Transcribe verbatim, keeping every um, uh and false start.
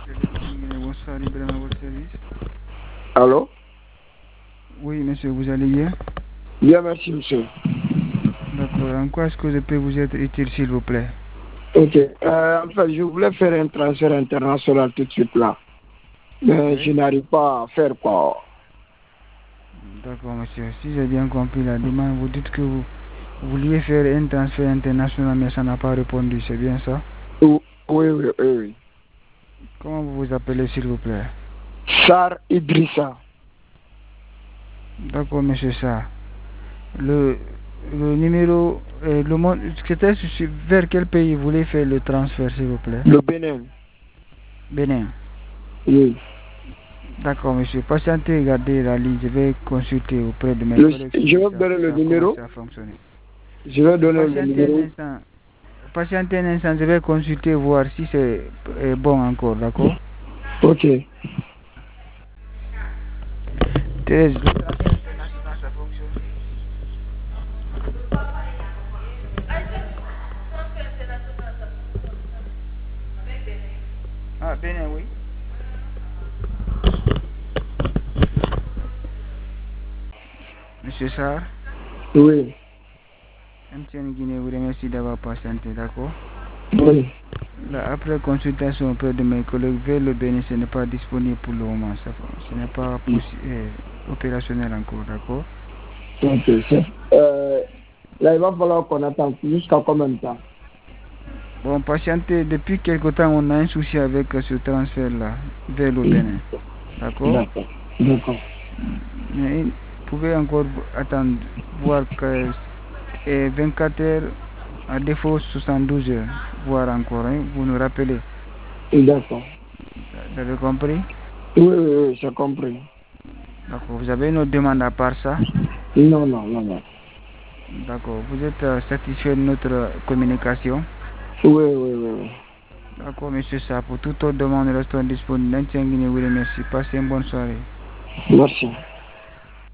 Bonsoir, Ibrahim, à votre service. Allô? Oui, monsieur, vous allez bien? Bien, merci, monsieur. D'accord. En quoi est-ce que je peux vous être utile, s'il vous plaît? Ok. Euh, en fait, je voulais faire un transfert international tout de suite là. Mais Oui. je n'arrive pas à faire quoi. D'accord, monsieur. Si j'ai bien compris la demande, vous dites que vous vouliez faire un transfert international, mais ça n'a pas répondu, c'est bien ça? Oui, oui, oui, oui. Comment vous vous appelez, s'il vous plaît? Sar Idrissa. D'accord, monsieur Sarr. Le, le numéro, euh, le monde, c'était sur- vers quel pays vous voulez faire le transfert, s'il vous plaît? Le Bénin. Bénin. Oui. D'accord, monsieur. Patientez, regardez la ligne. Je vais consulter auprès de mes Le- collègues je si vais ça, donner le ça a commencé numéro. à fonctionner. Je vais donner le Patientez un numéro. instant. Patientez un instant. Je vais consulter, voir si c'est euh, bon encore, d'accord? Ok. Thérèse, le transfert international, ça fonctionne? Ah, Bénin, oui. Monsieur Sarr, Oui. M T N Guinée vous remercie d'avoir patienté, d'accord? Oui. Là, après consultation auprès de mes collègues, vers le Bénin, ce n'est pas disponible pour le moment. Ça, ce n'est pas possi- euh, opérationnel encore, d'accord? Ok. c'est- Euh, là, il va falloir qu'on attende jusqu'à combien de temps? Bon, patientez, depuis quelque temps, on a un souci avec euh, ce transfert-là vers le Bénin, d'accord? D'accord. D'accord. Mais vous pouvez encore attendre, voir que et vingt-quatre heures, à défaut soixante-douze heures, voir encore, hein, vous nous rappelez. D'accord. Vous avez compris? Oui, oui, oui, j'ai compris. D'accord. Vous avez une autre demande à part ça? Non, non, non, non. D'accord. Vous êtes euh, satisfait de notre euh, communication? Oui, oui, oui, oui. D'accord, monsieur Sa. Pour toute autre demande, restons disponibles. Merci. Passez une bonne soirée. Merci.